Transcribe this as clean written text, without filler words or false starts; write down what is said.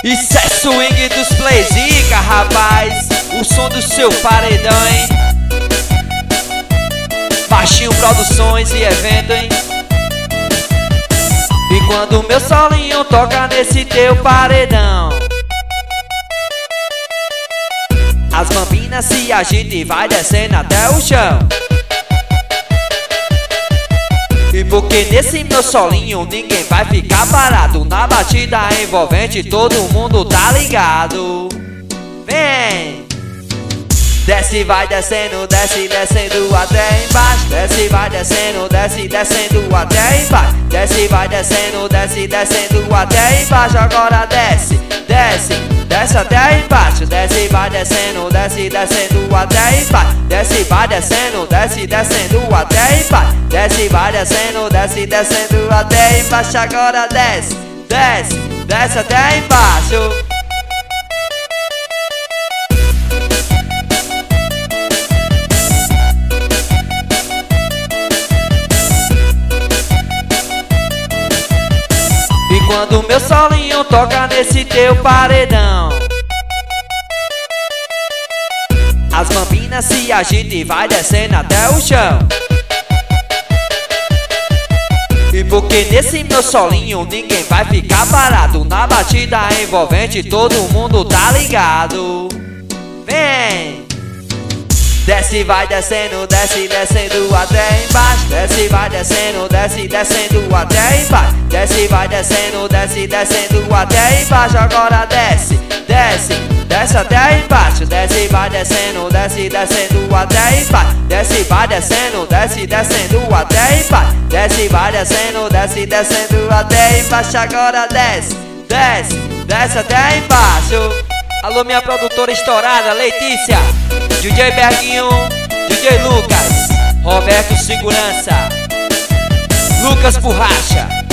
Isso é swing dos Playzica, rapaz. O som do seu paredão, hein? Baixinho Produções e evento, hein? E quando meu solinho toca nesse teu paredão, as bambinas se agitam e vai descendo até o chão. E porque nesse meu solinho ninguém vai ficar parado, na batida envolvente todo mundo tá ligado. Vem! Desce, vai descendo, desce, descendo até embaixo. Desce, vai descendo, desce, descendo até embaixo. Desce, vai descendo, desce, descendo até embaixo. Agora desce, desce, desce até embaixo. Desce, vai descendo, desce, descendo até embaixo. Desce, vai descendo, desce, descendo até embaixo. Desce, vai descendo, desce, descendo até embaixo. Agora desce, desce, desce até embaixo. E quando meu solinho toca nesse teu paredão, as bambinas se agitam e vai descendo até o chão. E porque nesse meu solinho ninguém vai ficar parado, na batida envolvente todo mundo tá ligado. Vem! Desce, vai descendo, desce, descendo até embaixo. Desce, vai descendo, desce, descendo até embaixo. Desce, vai descendo, desce, descendo até embaixo. Agora desce, desce, desce até embaixo. Desce, vai descendo, desce, descendo até embaixo. Desce, vai descendo, desce, descendo até embaixo. Desce, vai descendo, desce, descendo até embaixo. Agora desce, desce, desce até embaixo. Alô, minha produtora estourada, Letícia, DJ Berguinho, DJ Lucas, Roberto Segurança, Lucas Borracha.